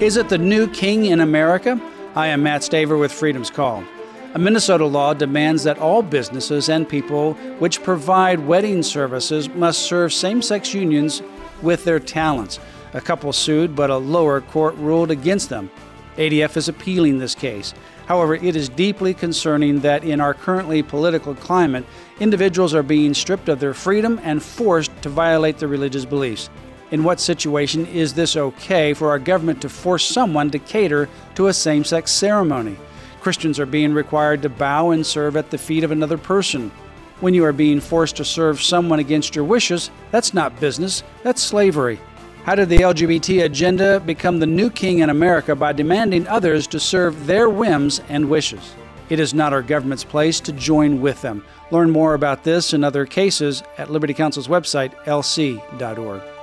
Is it the new king in America? I am Matt Staver with Freedom's Call. A Minnesota law demands that all businesses and people which provide wedding services must serve same-sex unions with their talents. A couple sued, but a lower court ruled against them. ADF is appealing this case. However, it is deeply concerning that in our currently political climate, individuals are being stripped of their freedom and forced to violate their religious beliefs. In what situation is this okay for our government to force someone to cater to a same-sex ceremony? Christians are being required to bow and serve at the feet of another person. When you are being forced to serve someone against your wishes, that's not business, that's slavery. How did the LGBT agenda become the new king in America by demanding others to serve their whims and wishes? It is not our government's place to join with them. Learn more about this and other cases at Liberty Counsel's website, lc.org.